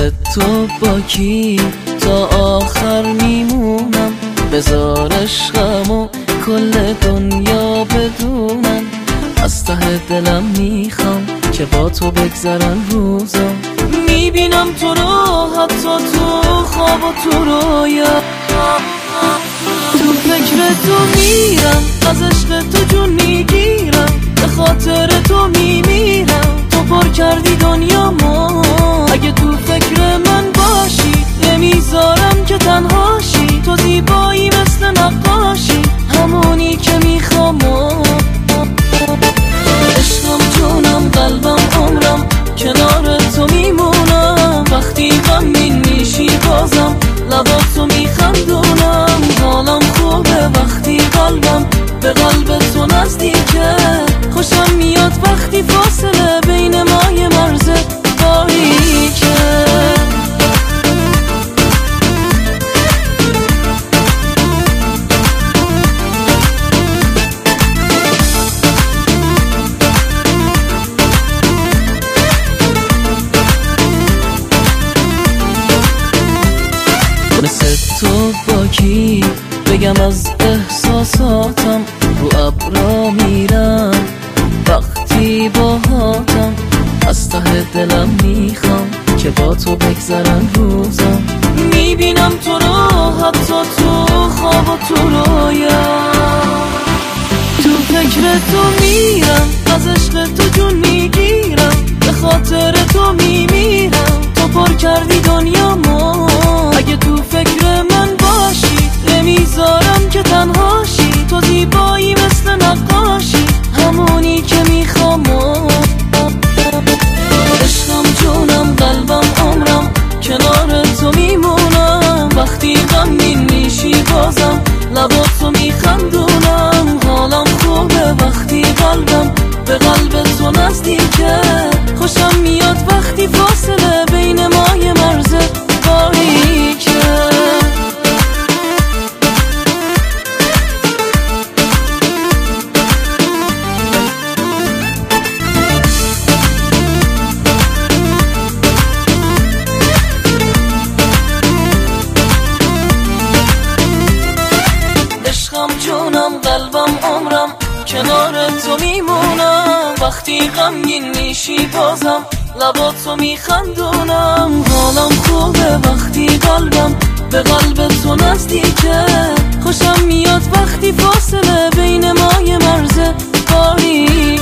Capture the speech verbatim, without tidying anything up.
مثل تو با کی تا آخر میمونم؟ بذار عشقمو کل دنیا بدونم. از ته دلم میخوام که با تو بگذرن روزا. میبینم تو رو حتی تو خواب و تو رویا. تو فکر تو میرم، از عشق تو جون میگیرم، به خاطر تو میمیرم. تو پر کردی دنیامو، اگه تو فکر من باشی نمیذارم که تنهاشی. تو زیبایی مثل نقاشی، همونی که میخوام. عشقم جونم قلبم عمرم کنار تو میمونم. وقتی غمگین میشی بازم لباتو میخندونم. حالم خوبه وقتی قلبم به قلب تو نزدیکه. خوشم میاد وقتی فاصله بین ما یه مرز باریکه. مثل تو با کی بگم از احساساتم؟ رو ابرا میرم وقتی باهاتم. از ته دلم میخوام که با تو بگذرن روزا. میبینم تو رو حتی تو خواب و تو رویا. تو فکر تو میرم، از عشق تو جون میگیرم، به خاطر تو میمیرم. تو پر کردی دنیامو، اگه تو فکر من باشی نمیذارم که تنهاشی. تو زیبایی مثل نقاشی، همونی که میخوام. عشقم جونم قلبم عمرم کنار تو میمونم. وقتی غمگین میشی بازم لباتو میخندونم. حالم خوبه وقتی قلبم به قلب تو نزدیکه. خوشم میاد وقتی فاصله بین ما یه مرز باریکه. عشقم جونم قلبم عمرم کنار تو میمونم. وقتی غمگین میشی بازم لباتو میخندونم. حالم خوبه وقتی قلبم به قلب تو نزدیکه. خوشم میاد وقتی فاصله بین ما یه مرز باریکه.